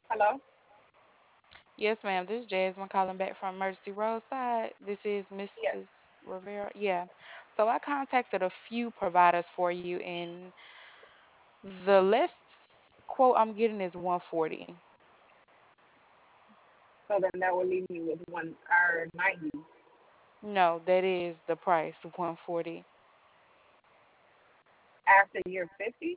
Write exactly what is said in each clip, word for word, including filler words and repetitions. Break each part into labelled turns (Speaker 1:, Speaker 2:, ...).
Speaker 1: Hello?
Speaker 2: Yes, ma'am. This is Jasmine calling back from Emergency Roadside. This is
Speaker 1: Yes.
Speaker 2: missus Rivera. Yeah. So I contacted a few providers for you, and the less quote I'm getting is one forty.
Speaker 1: So then that would leave me with one or ninety
Speaker 2: No, that is the price, one forty.
Speaker 1: after year fifty.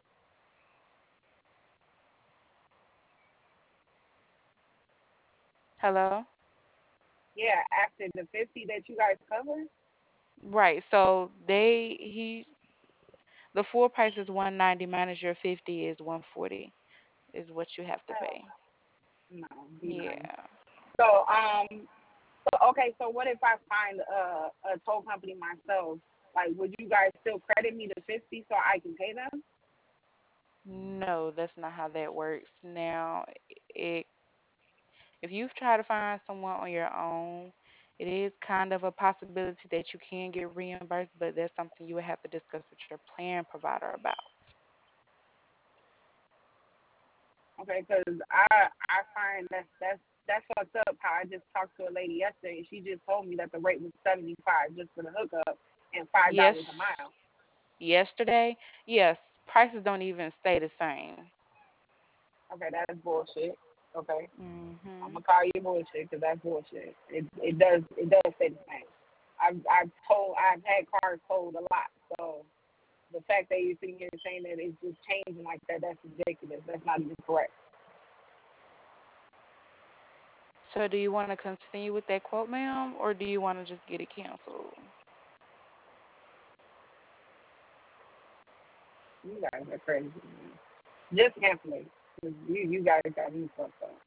Speaker 2: Hello?
Speaker 1: Yeah, after the fifty that you guys cover.
Speaker 2: Right. So they he the full price is one ninety minus your fifty is one forty is what you have to
Speaker 1: Oh
Speaker 2: pay.
Speaker 1: no, be nice.
Speaker 2: Yeah.
Speaker 1: So um, so okay. So what if I find a a tow company myself? Like, would you guys still credit me the fifty so I can pay them?
Speaker 2: No, that's not how that works. Now, it if you've tried to find someone on your own, it is kind of a possibility that you can get reimbursed, but that's something you would have to discuss with your plan provider about.
Speaker 1: Okay, because I I find that's that's that's fucked up. How I just talked to a lady yesterday, and she just told me that the rate was seventy five just for the hookup and five dollars a
Speaker 2: Yes,
Speaker 1: mile.
Speaker 2: yesterday, yes, prices don't even stay the same.
Speaker 1: Okay, that's bullshit. Okay, I'm
Speaker 2: Hmm.
Speaker 1: gonna call you bullshit because that's bullshit. It it does it does say the same. I've I've told I've had cars told a lot, so the fact that you're sitting here saying that it's just changing like that, that's ridiculous. That's not even correct.
Speaker 2: So, do you want to continue with that quote, ma'am, or do you want to just get it canceled?
Speaker 1: You guys are crazy, man. Just cancel it. You you guys got me fucked up.